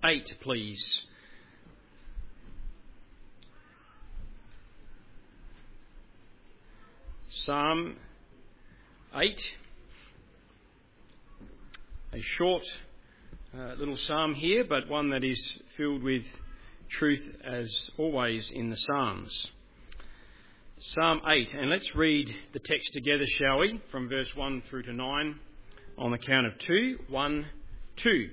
8, please. Psalm 8. A short little psalm here, but one that is filled with truth as always in the Psalms. Psalm 8, and let's read the text together, shall we, from verse 1 through to 9 on the count of 2. 1, 2.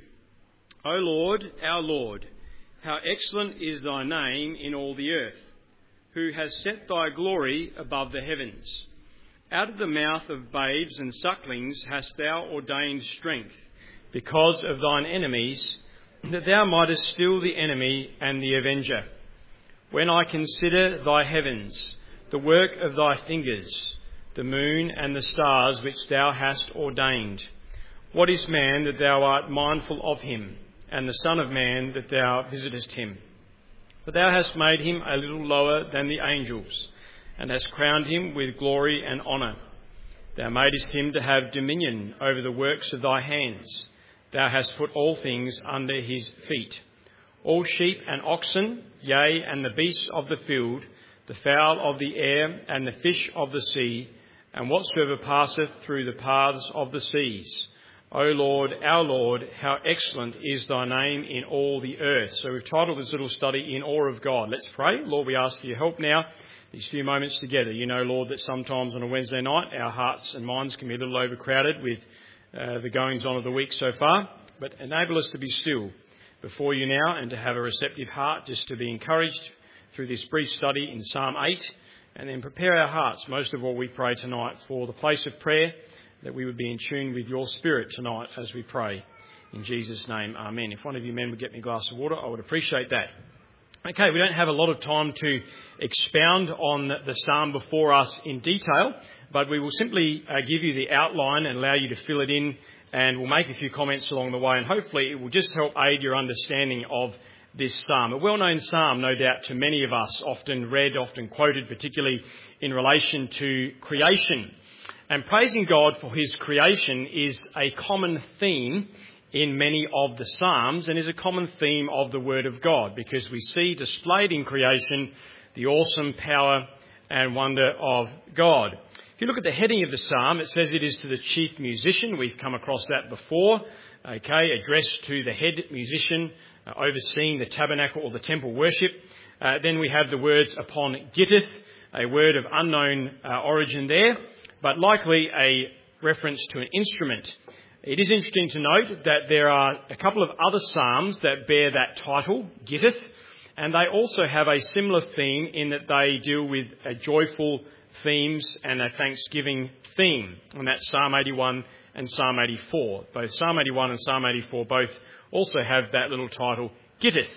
O Lord, our Lord, how excellent is thy name in all the earth, who has set thy glory above the heavens. Out of the mouth of babes and sucklings hast thou ordained strength, because of thine enemies, that thou mightest still the enemy and the avenger. When I consider thy heavens, the work of thy fingers, the moon and the stars which thou hast ordained. What is man that thou art mindful of him, and the Son of Man that thou visitest him? For thou hast made him a little lower than the angels, and hast crowned him with glory and honour. Thou madest him to have dominion over the works of thy hands. Thou hast put all things under his feet. All sheep and oxen, yea, and the beasts of the field, the fowl of the air, and the fish of the sea, and whatsoever passeth through the paths of the seas. O Lord, our Lord, how excellent is thy name in all the earth. So we've titled this little study, In Awe of God. Let's pray. Lord, we ask for your help now, these few moments together. You know, Lord, that sometimes on a Wednesday night our hearts and minds can be a little overcrowded with the goings on of the week so far. But enable us to be still before you now and to have a receptive heart, just to be encouraged through this brief study in Psalm 8, and then prepare our hearts, most of all we pray tonight, for the place of prayer, that we would be in tune with your Spirit tonight as we pray. In Jesus' name, amen. If one of you men would get me a glass of water, I would appreciate that. Okay, we don't have a lot of time to expound on the psalm before us in detail, but we will simply give you the outline and allow you to fill it in, and we'll make a few comments along the way, and hopefully it will just help aid your understanding of this psalm. A well-known psalm, no doubt, to many of us, often read, often quoted, particularly in relation to creation. And praising God for his creation is a common theme in many of the psalms, and is a common theme of the Word of God, because we see displayed in creation the awesome power and wonder of God. If you look at the heading of the psalm, it says it is to the chief musician. We've come across that before. Okay, addressed to the head musician, overseeing the tabernacle or the temple worship. Then we have the words upon gittith, a word of unknown origin there, but likely a reference to an instrument. It is interesting to note that there are a couple of other psalms that bear that title, gittith, and they also have a similar theme in that they deal with joyful themes and a thanksgiving theme, and that's Psalm 81 and Psalm 84. Both Psalm 81 and Psalm 84 both also have that little title, gittith.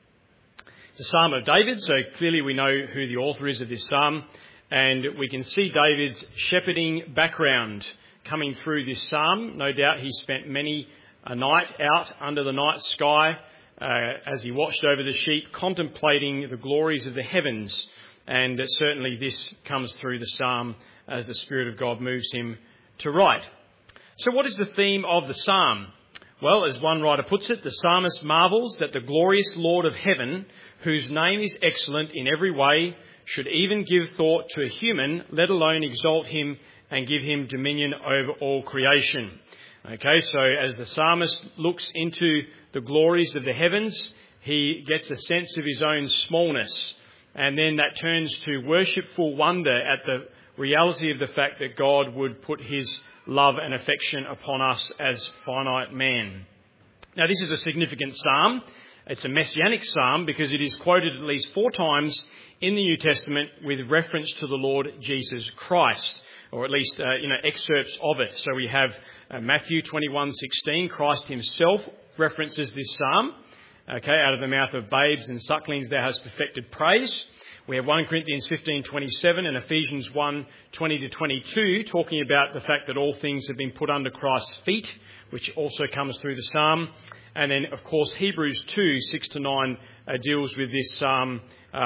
It's a psalm of David, so clearly we know who the author is of this psalm, and we can see David's shepherding background coming through this psalm. No doubt he spent many a night out under the night sky as he watched over the sheep, contemplating the glories of the heavens, and certainly this comes through the psalm as the Spirit of God moves him to write. So what is the theme of the psalm? Well, as one writer puts it, the psalmist marvels that the glorious Lord of heaven, whose name is excellent in every way, should even give thought to a human, let alone exalt him and give him dominion over all creation. Okay, so as the psalmist looks into the glories of the heavens, he gets a sense of his own smallness, and then that turns to worshipful wonder at the reality of the fact that God would put his love and affection upon us as finite man. Now, this is a significant psalm. It's a messianic psalm because it is quoted at least 4 times in the New Testament with reference to the Lord Jesus Christ, or at least excerpts of it. So we have Matthew 21:16. Christ himself references this psalm. Okay, out of the mouth of babes and sucklings thou hast perfected praise. We have 1 Corinthians 15:27 and Ephesians 1:20-22 talking about the fact that all things have been put under Christ's feet, which also comes through the psalm. And then, of course, Hebrews 2:6-9 deals with this psalm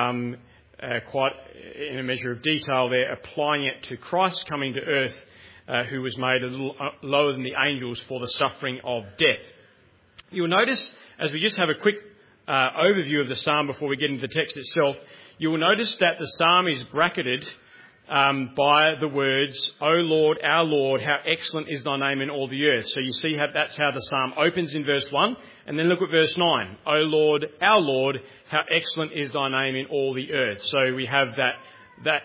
quite in a measure of detail there, applying it to Christ coming to earth, who was made a little lower than the angels for the suffering of death. You'll notice, as we just have a quick overview of the psalm before we get into the text itself, you will notice that the psalm is bracketed by the words, O Lord, our Lord, how excellent is thy name in all the earth. So you see how that's how the psalm opens in verse 1. And then look at verse 9. O Lord, our Lord, how excellent is thy name in all the earth. So we have that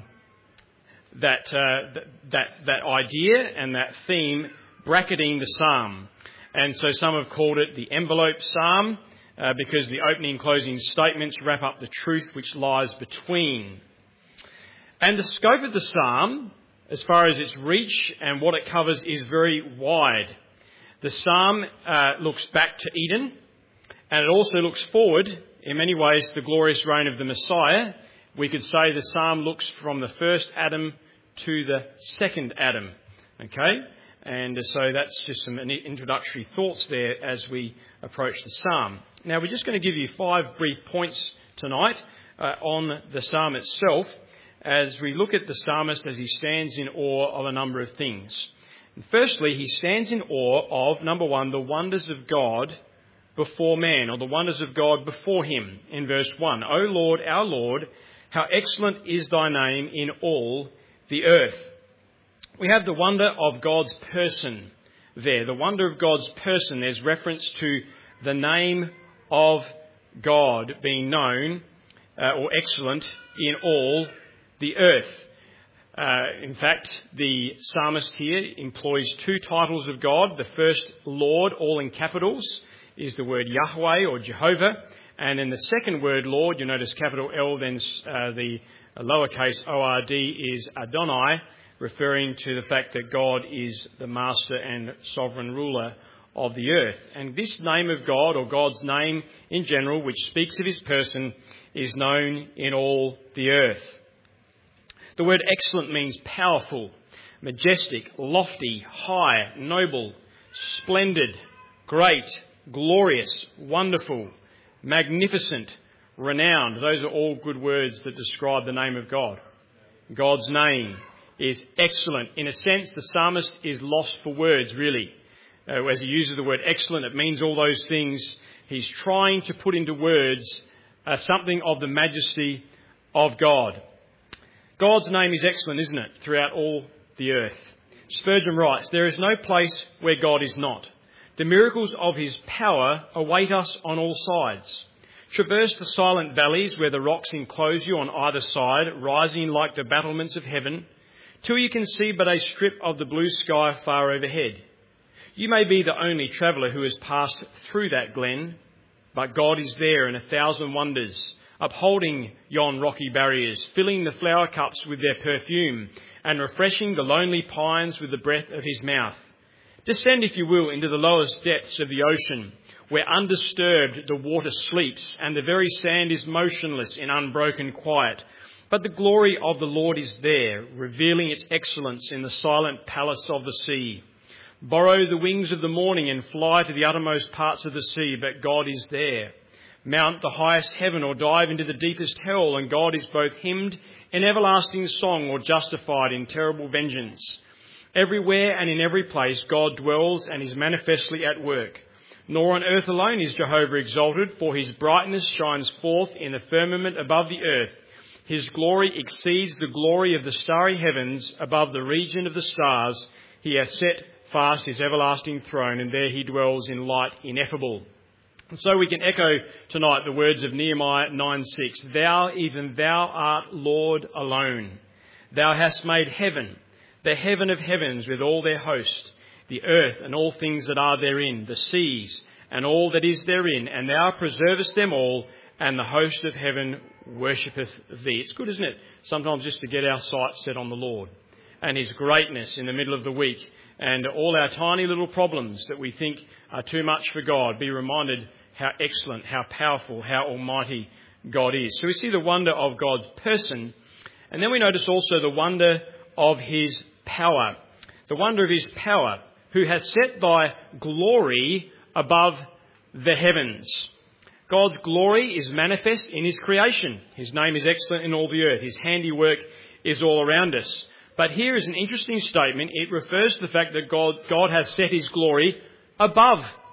idea and that theme bracketing the psalm. And so some have called it the envelope psalm because the opening and closing statements wrap up the truth which lies between. And the scope of the psalm, as far as its reach and what it covers, is very wide. The psalm looks back to Eden, and it also looks forward, in many ways, to the glorious reign of the Messiah. We could say the psalm looks from the first Adam to the second Adam. Okay? And so that's just some introductory thoughts there as we approach the psalm. Now, we're just going to give you 5 brief points tonight on the psalm itself, as we look at the psalmist as he stands in awe of a number of things. And firstly, he stands in awe of, number 1, the wonders of God before man, or the wonders of God before him, in verse 1. O Lord, our Lord, how excellent is thy name in all the earth. We have the wonder of God's person there. The wonder of God's person, there's reference to the name of God being known or excellent in all the earth. In fact, the psalmist here employs 2 titles of God. The first, Lord, all in capitals, is the word Yahweh or Jehovah. And then the second word, Lord, you notice capital L, then the lowercase ORD is Adonai, referring to the fact that God is the master and sovereign ruler of the earth. And this name of God, or God's name in general, which speaks of his person, is known in all the earth. The word excellent means powerful, majestic, lofty, high, noble, splendid, great, glorious, wonderful, magnificent, renowned. Those are all good words that describe the name of God. God's name is excellent. In a sense, the psalmist is lost for words, really. As he uses the word excellent, it means all those things. He's trying to put into words something of the majesty of God. God's name is excellent, isn't it, throughout all the earth? Spurgeon writes, there is no place where God is not. The miracles of his power await us on all sides. Traverse the silent valleys where the rocks enclose you on either side, rising like the battlements of heaven, till you can see but a strip of the blue sky far overhead. You may be the only traveller who has passed through that glen, but God is there in 1,000 wonders, upholding yon rocky barriers, filling the flower cups with their perfume, and refreshing the lonely pines with the breath of his mouth. Descend, if you will, into the lowest depths of the ocean, where undisturbed the water sleeps, and the very sand is motionless in unbroken quiet. But the glory of the Lord is there, revealing its excellence in the silent palace of the sea. Borrow the wings of the morning and fly to the uttermost parts of the sea, but God is there. Mount the highest heaven or dive into the deepest hell, and God is both hymned in everlasting song or justified in terrible vengeance. Everywhere and in every place God dwells and is manifestly at work. Nor on earth alone is Jehovah exalted, for his brightness shines forth in the firmament above the earth. His glory exceeds the glory of the starry heavens. Above the region of the stars he hath set fast his everlasting throne, and there he dwells in light ineffable. And so we can echo tonight the words of Nehemiah 9:6. Thou, even thou art Lord alone. Thou hast made heaven, the heaven of heavens with all their host, the earth and all things that are therein, the seas and all that is therein, and thou preservest them all, and the host of heaven worshippeth thee. It's good, isn't it, sometimes just to get our sights set on the Lord and his greatness in the middle of the week, and all our tiny little problems that we think are too much for God, be reminded how excellent, how powerful, how almighty God is. So we see the wonder of God's person, and then we notice also the wonder of his power. The wonder of his power, who has set thy glory above the heavens. God's glory is manifest in his creation. His name is excellent in all the earth. His handiwork is all around us. But here is an interesting statement. It refers to the fact that God has set his glory above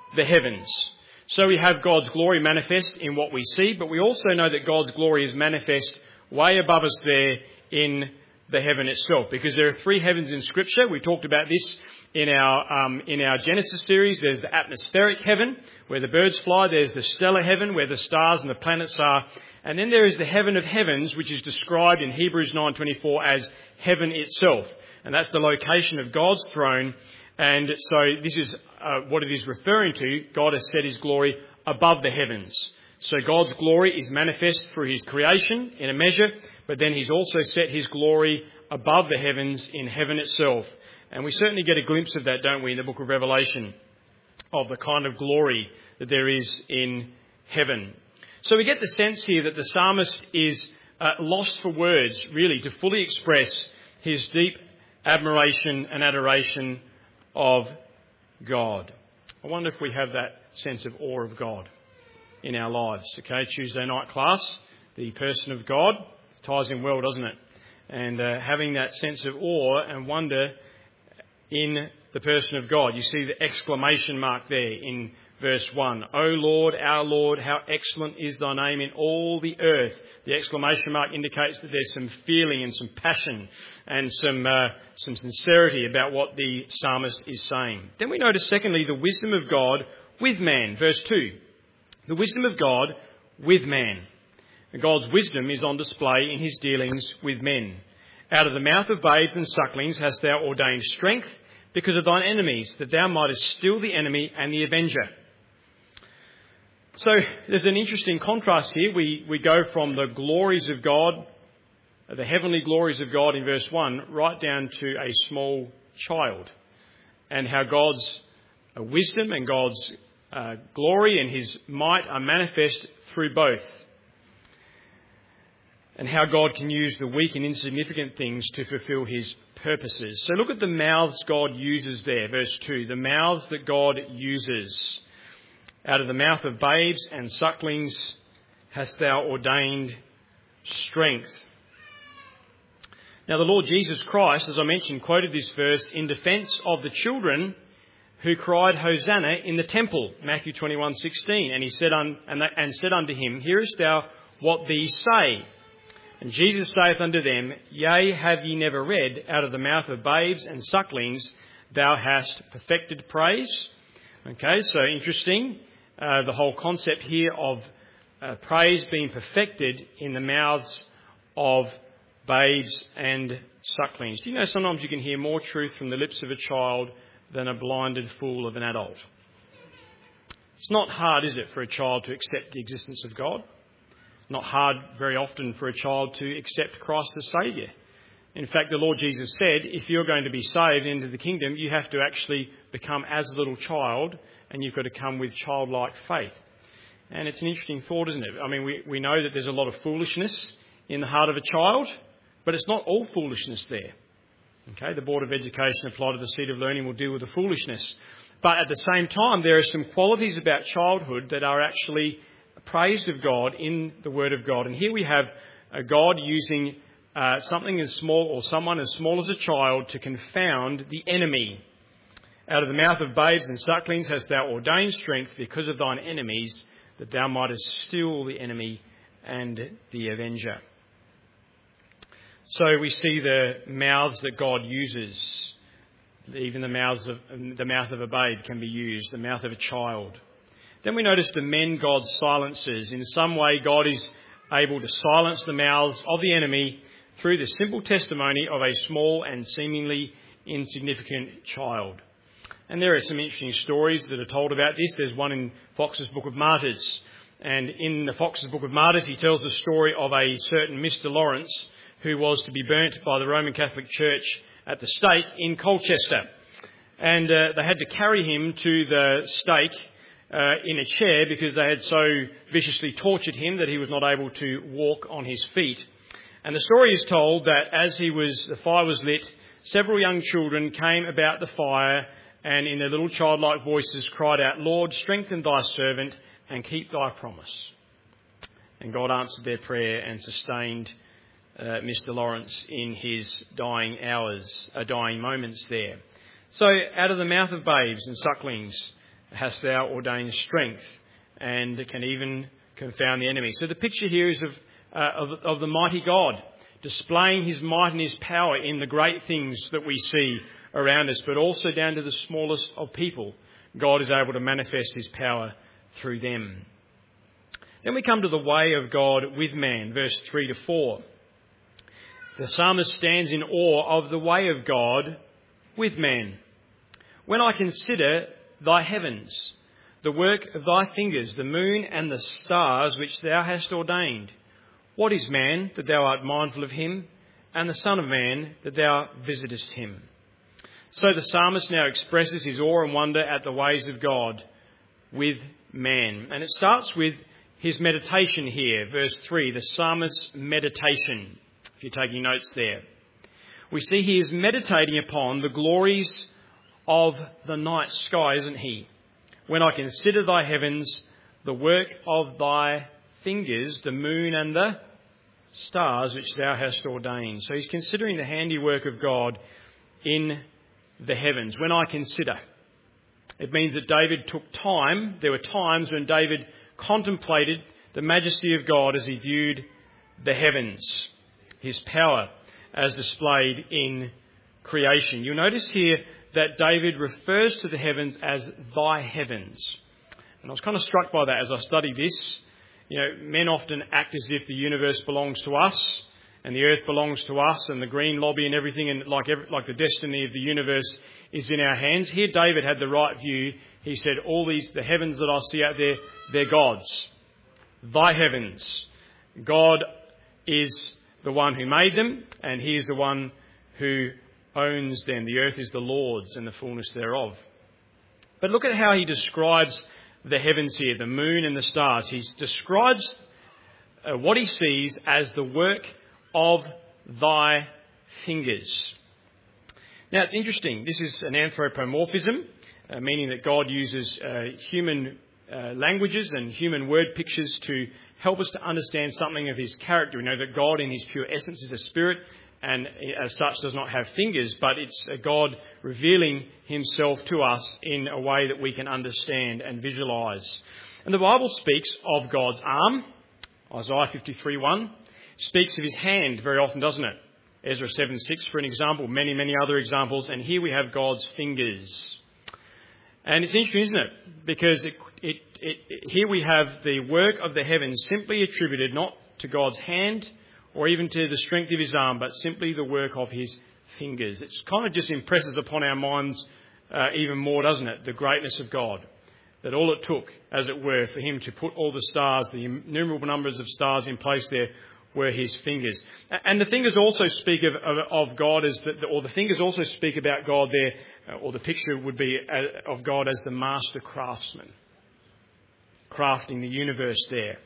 the heavens. So we have God's glory manifest in what we see, but we also know that God's glory is manifest way above us there in the heaven itself, because there are three heavens in Scripture. We talked about this in our Genesis series. There's the atmospheric heaven, where the birds fly. There's the stellar heaven, where the stars and the planets are. And then there is the heaven of heavens, which is described in Hebrews 9:24 as heaven itself. And that's the location of God's throne. And so this is what it is referring to. God has set his glory above the heavens. So God's glory is manifest through his creation in a measure, but then he's also set his glory above the heavens in heaven itself. And we certainly get a glimpse of that, don't we, in the book of Revelation, of the kind of glory that there is in heaven. So we get the sense here that the psalmist is lost for words, really, to fully express his deep admiration and adoration of God. I wonder if we have that sense of awe of God in our lives. Okay, Tuesday night class, the person of God, it ties in well, doesn't it? And having that sense of awe and wonder in the person of God. You see the exclamation mark there in verse 1. O Lord, our Lord, how excellent is thy name in all the earth. The exclamation mark indicates that there's some feeling and some passion and some sincerity about what the psalmist is saying. Then we notice, secondly, the wisdom of God with man. Verse 2. The wisdom of God with man. And God's wisdom is on display in his dealings with men. Out of the mouth of babes and sucklings hast thou ordained strength because of thine enemies, that thou mightest still the enemy and the avenger. So there's an interesting contrast here. We go from the glories of God, the heavenly glories of God in verse 1, right down to a small child, and how God's wisdom and God's glory and his might are manifest through both, and how God can use the weak and insignificant things to fulfill his purposes. So look at the mouths God uses there, verse 2. The mouths that God uses. Out of the mouth of babes and sucklings hast thou ordained strength. Now the Lord Jesus Christ, as I mentioned, quoted this verse in defence of the children who cried Hosanna in the temple, Matthew 21:16. And he said, said unto him, Hearest thou what these say? And Jesus saith unto them, Yea, have ye never read, out of the mouth of babes and sucklings thou hast perfected praise? Okay, so interesting, the whole concept here of praise being perfected in the mouths of babes and sucklings. Do you know sometimes you can hear more truth from the lips of a child than a blinded fool of an adult? It's not hard, is it, for a child to accept the existence of God? Not hard very often for a child to accept Christ as Saviour. In fact, the Lord Jesus said, if you're going to be saved into the kingdom, you have to actually become as a little child, and you've got to come with childlike faith. And it's an interesting thought, isn't it? I mean, we know that there's a lot of foolishness in the heart of a child, but it's not all foolishness there. Okay, the Board of Education applied to the Seed of Learning will deal with the foolishness. But at the same time, there are some qualities about childhood that are actually praised of God in the Word of God. And here we have God using something as small, or someone as small as a child, to confound the enemy. Out of the mouth of babes and sucklings hast thou ordained strength because of thine enemies, that thou mightest still the enemy and the avenger. So we see the mouths that God uses. Even the mouth of a babe can be used, the mouth of a child. Then we notice the men God silences. In some way, God is able to silence the mouths of the enemy through the simple testimony of a small and seemingly insignificant child. And there are some interesting stories that are told about this. There's one in Fox's Book of Martyrs. And in the Fox's Book of Martyrs, he tells the story of a certain Mr. Lawrence who was to be burnt by the Roman Catholic Church at the stake in Colchester. And they had to carry him to the stake in a chair because they had so viciously tortured him that he was not able to walk on his feet. And the story is told that as the fire was lit, several young children came about the fire and in their little childlike voices cried out, Lord, strengthen thy servant and keep thy promise. And God answered their prayer and sustained Mr. Lawrence in his dying moments there. So out of the mouth of babes and sucklings hast thou ordained strength, and can even confound the enemy. So the picture here is of the mighty God, displaying his might and his power in the great things that we see around us, but also down to the smallest of people. God is able to manifest his power through them. Then we come to the way of God with man, verse 3 to 4. The psalmist stands in awe of the way of God with man. When I consider thy heavens, the work of thy fingers, the moon and the stars which thou hast ordained. What is man that thou art mindful of him, and the Son of Man that thou visitest him? So the psalmist now expresses his awe and wonder at the ways of God with man. And it starts with his meditation here, verse 3, the psalmist's meditation, if you're taking notes there. We see he is meditating upon the glories of the night sky, isn't he? When I consider thy heavens, the work of thy fingers, the moon and the stars which thou hast ordained. So he's considering the handiwork of God in the heavens. When I consider, it means that David took time. There were times when David contemplated the majesty of God as he viewed the heavens, his power as displayed in creation. You'll notice here that David refers to the heavens as thy heavens. And I was kind of struck by that as I studied this. You know, men often act as if the universe belongs to us and the earth belongs to us and the green lobby and everything, and like the destiny of the universe is in our hands. Here David had the right view. He said, the heavens that I see out there, they're God's. Thy heavens. God is the one who made them, and he is the one who owns them. The earth is the Lord's and the fullness thereof. But look at how he describes the heavens here, the moon and the stars. He describes what he sees as the work of thy fingers. Now it's interesting. This is an anthropomorphism, meaning that God uses human languages and human word pictures to help us to understand something of his character. We know that God in his pure essence is a spirit, and as such does not have fingers, but it's a God revealing himself to us in a way that we can understand and visualise. And the Bible speaks of God's arm. Isaiah 53:1 speaks of his hand very often, doesn't it? Ezra 7:6 for an example, many, many other examples. And here we have God's fingers. And it's interesting, isn't it? Because here we have the work of the heavens simply attributed not to God's hand or even to the strength of his arm, but simply the work of his fingers. It kind of just impresses upon our minds even more, doesn't it? The greatness of God. That all it took, as it were, for him to put all the stars, the innumerable numbers of stars in place there, were his fingers. And the fingers also speak of God as, or the fingers also speak about God there, or the picture would be of God as the master craftsman, crafting the universe there.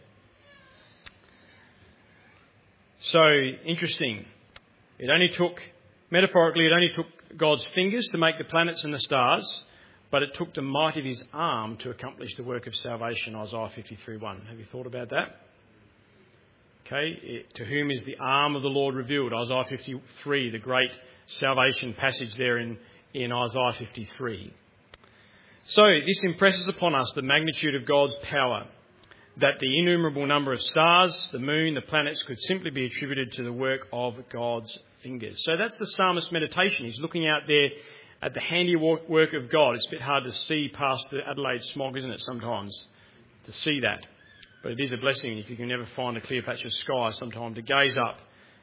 So, interesting. Metaphorically, it only took God's fingers to make the planets and the stars, but it took the might of his arm to accomplish the work of salvation, Isaiah 53:1. Have you thought about that? Okay, to whom is the arm of the Lord revealed? Isaiah 53, the great salvation passage there in Isaiah 53. So, this impresses upon us the magnitude of God's power, that the innumerable number of stars, the moon, the planets could simply be attributed to the work of God's fingers. So that's the psalmist's meditation. He's looking out there at the handiwork of God. It's a bit hard to see past the Adelaide smog, isn't it, sometimes, to see that. But it is a blessing if you can ever find a clear patch of sky sometime to gaze up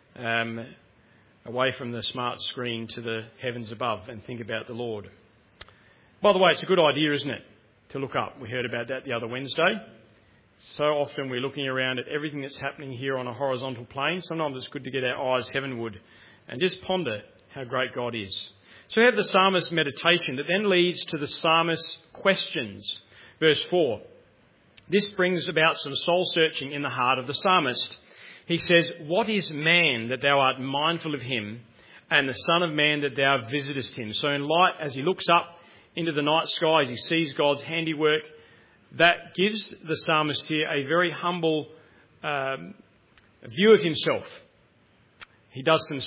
away from the smart screen to the heavens above and think about the Lord. By the way, it's a good idea, isn't it, to look up. We heard about that the other Wednesday. So often we're looking around at everything that's happening here on a horizontal plane. Sometimes it's good to get our eyes heavenward and just ponder how great God is. So we have the psalmist's meditation that then leads to the psalmist's questions. Verse 4. This brings about some soul-searching in the heart of the psalmist. He says, what is man that thou art mindful of him, and the Son of Man that thou visitest him? So in light, as he looks up into the night sky, as he sees God's handiwork, that gives the psalmist here a very humble view of himself. He does some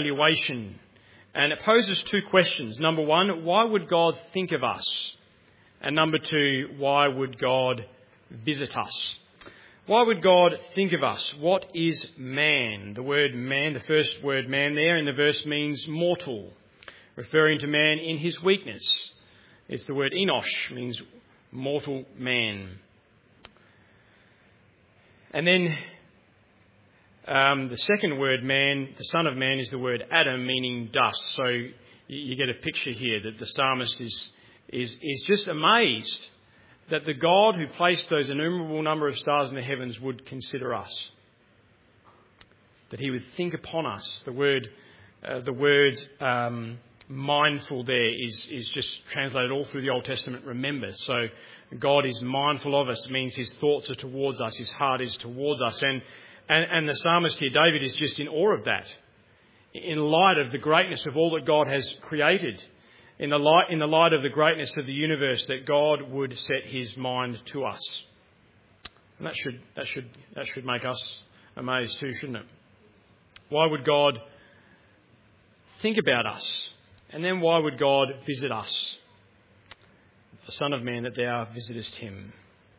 self-evaluation, and it poses two questions. Number one, why would God think of us? And number 2, why would God visit us? Why would God think of us? What is man? The word man, the first word man there in the verse means mortal, referring to man in his weakness. It's the word enosh, means mortal man. And then the second word man, the son of man, is the word Adam, meaning dust. So you get a picture here that the psalmist is just amazed that the God who placed those innumerable number of stars in the heavens would consider us, that he would think upon us. The word mindful there is just translated all through the Old Testament, remember. So God is mindful of us. It means his thoughts are towards us, his heart is towards us. And the psalmist here, David, is just in awe of that, in light of the greatness of all that God has created, in the light of the greatness of the universe, that God would set his mind to us. And that should make us amazed too, shouldn't it? Why would God think about us? And then why would God visit us? The Son of Man, that thou visitest him.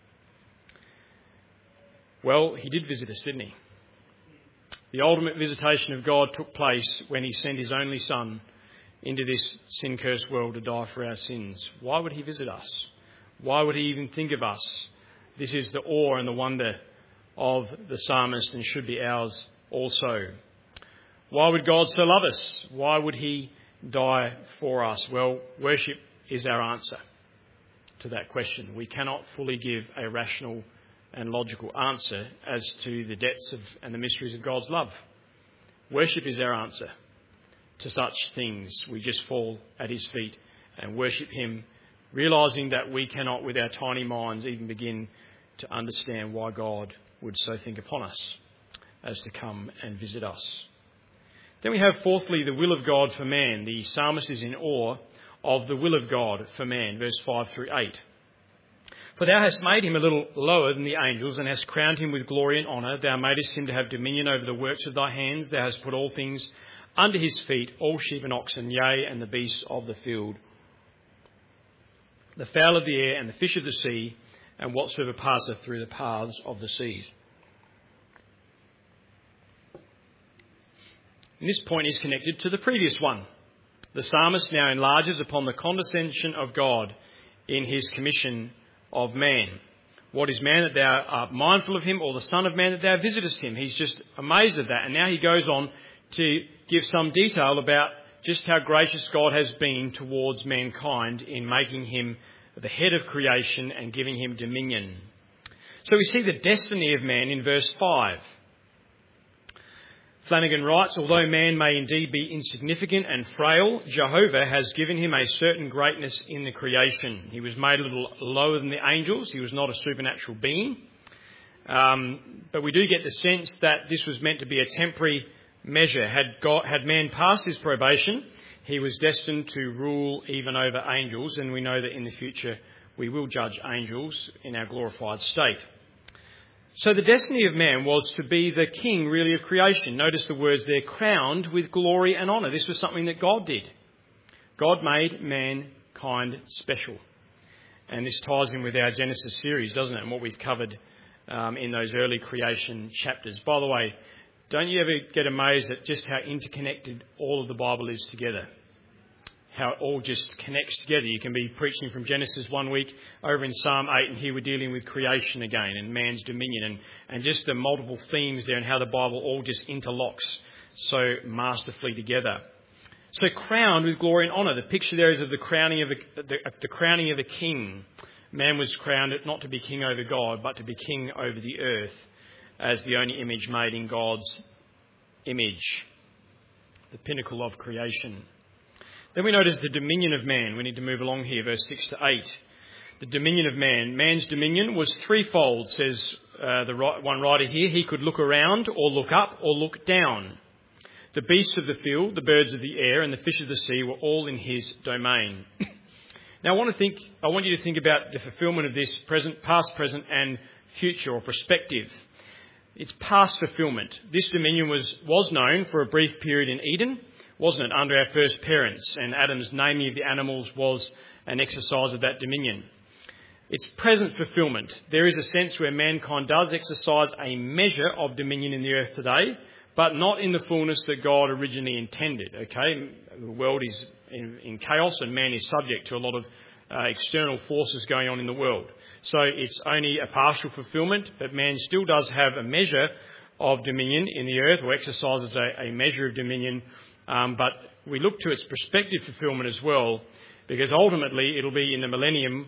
Well, he did visit us, didn't he? The ultimate visitation of God took place when he sent his only Son into this sin-cursed world to die for our sins. Why would he visit us? Why would he even think of us? This is the awe and the wonder of the psalmist, and should be ours also. Why would God so love us? Why would he die for us? Well, worship is our answer to that question. We cannot fully give a rational and logical answer as to the depths of and the mysteries of God's love. Worship is our answer to such things. We just fall at his feet and worship him, realising that we cannot with our tiny minds even begin to understand why God would so think upon us as to come and visit us. Then we have fourthly the will of God for man. The psalmist is in awe of the will of God for man, verse 5 through 8. For thou hast made him a little lower than the angels, and hast crowned him with glory and honour. Thou madest him to have dominion over the works of thy hands. Thou hast put all things under his feet, all sheep and oxen, yea, and the beasts of the field, the fowl of the air, and the fish of the sea, and whatsoever passeth through the paths of the seas. And this point is connected to the previous one. The psalmist now enlarges upon the condescension of God in his commission of man. What is man that thou art mindful of him, or the Son of Man that thou visitest him? He's just amazed at that. And now he goes on to give some detail about just how gracious God has been towards mankind in making him the head of creation and giving him dominion. So we see the destiny of man in verse 5. Flanagan writes, although man may indeed be insignificant and frail, Jehovah has given him a certain greatness in the creation. He was made a little lower than the angels. He was not a supernatural being. But we do get the sense that this was meant to be a temporary measure. Had man passed his probation, he was destined to rule even over angels, and we know that in the future we will judge angels in our glorified state. So the destiny of man was to be the king, really, of creation. Notice the words there, crowned with glory and honour. This was something that God did. God made mankind special. And this ties in with our Genesis series, doesn't it, and what we've covered in those early creation chapters. By the way, don't you ever get amazed at just how interconnected all of the Bible is together? How it all just connects together. You can be preaching from Genesis one week over in Psalm 8, and here we're dealing with creation again and man's dominion and just the multiple themes there and how the Bible all just interlocks so masterfully together. So crowned with glory and honour. The picture there is of the crowning of a king. Man was crowned not to be king over God, but to be king over the earth as the only image made in God's image, the pinnacle of creation. Then we notice the dominion of man. We need to move along here, verse 6 to 8. The dominion of man. Man's dominion was threefold, says one writer here. He could look around or look up or look down. The beasts of the field, the birds of the air, and the fish of the sea were all in his domain. Now I want you to think about the fulfilment of this past, present and future, or perspective. It's past fulfilment. This dominion was known for a brief period in Eden, wasn't it, under our first parents, and Adam's naming of the animals was an exercise of that dominion. It's present fulfilment. There is a sense where mankind does exercise a measure of dominion in the earth today, but not in the fullness that God originally intended. Okay, the world is in chaos and man is subject to a lot of external forces going on in the world. So it's only a partial fulfilment, but man still does have a measure of dominion in the earth, or exercises a measure of dominion, but we look to its prospective fulfilment as well, because ultimately it'll be in the millennium.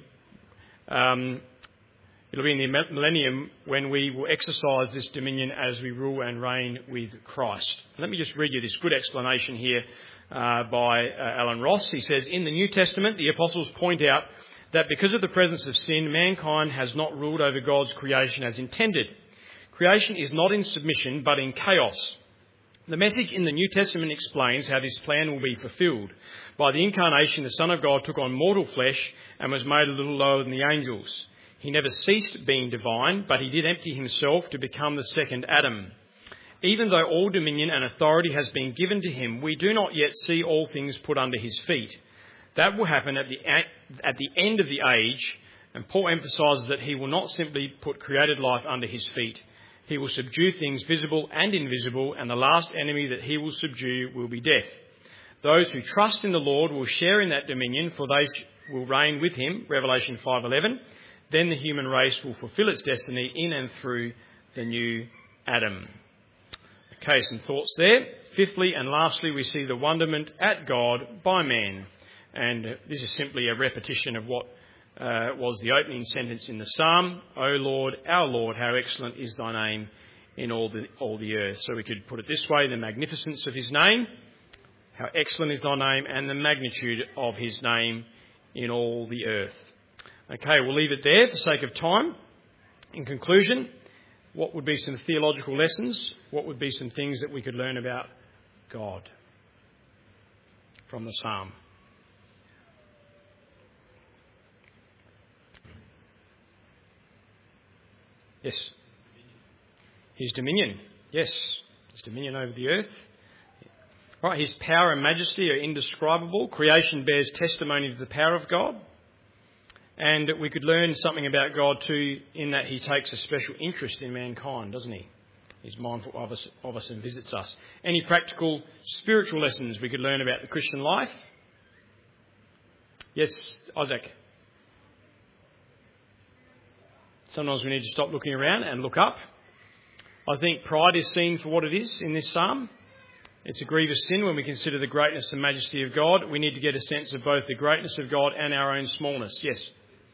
It'll be in the millennium when we will exercise this dominion as we rule and reign with Christ. Let me just read you this good explanation here by Alan Ross. He says, in the New Testament, the apostles point out that because of the presence of sin, mankind has not ruled over God's creation as intended. Creation is not in submission, but in chaos. The message in the New Testament explains how this plan will be fulfilled. By the incarnation, the Son of God took on mortal flesh and was made a little lower than the angels. He never ceased being divine, but he did empty himself to become the second Adam. Even though all dominion and authority has been given to him, we do not yet see all things put under his feet. That will happen at the end of the age, and Paul emphasises that he will not simply put created life under his feet. He will subdue things visible and invisible, and the last enemy that he will subdue will be death. Those who trust in the Lord will share in that dominion, for they will reign with him, Revelation 5:11. Then the human race will fulfil its destiny in and through the new Adam. Okay, some thoughts there. Fifthly and lastly, we see the wonderment at God by man. And this is simply a repetition of what was the opening sentence in the psalm. O Lord, our Lord, how excellent is thy name in all the earth. So we could put it this way, the magnificence of his name, how excellent is thy name, and the magnitude of his name in all the earth. Okay, we'll leave it there for sake of time. In conclusion, what would be some theological lessons? What would be some things that we could learn about God from the psalm? Yes. His dominion. Yes. His dominion over the earth. Right. His power and majesty are indescribable. Creation bears testimony to the power of God. And we could learn something about God too, in that he takes a special interest in mankind, doesn't he? He's mindful of us and visits us. Any practical spiritual lessons we could learn about the Christian life? Yes, Isaac. Sometimes we need to stop looking around and look up. I think pride is seen for what it is in this psalm. It's a grievous sin when we consider the greatness and majesty of God. We need to get a sense of both the greatness of God and our own smallness. Yes.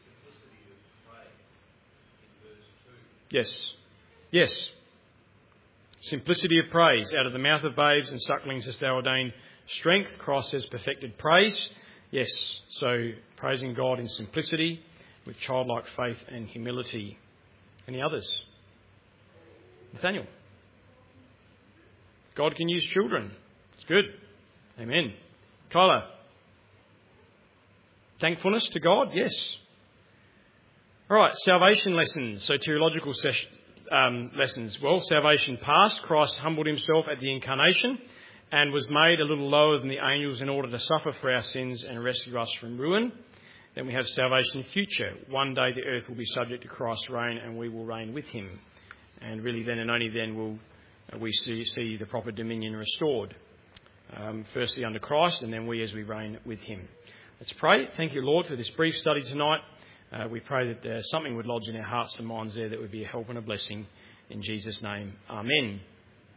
Yes. Yes. Simplicity of praise. Out of the mouth of babes and sucklings hast thou ordained strength. Christ says perfected praise. Yes. So praising God in simplicity with childlike faith and humility. Any others? Nathaniel. God can use children. It's good. Amen. Kyla. Thankfulness to God. Yes. All right, salvation lessons, soteriological lessons. Well, salvation past, Christ humbled himself at the incarnation and was made a little lower than the angels in order to suffer for our sins and rescue us from ruin. Then we have salvation future. One day the earth will be subject to Christ's reign and we will reign with him. And really then and only then will we see the proper dominion restored. Firstly under Christ and then we as we reign with him. Let's pray. Thank you, Lord, for this brief study tonight. We pray that something would lodge in our hearts and minds there that would be a help and a blessing. In Jesus' name, amen.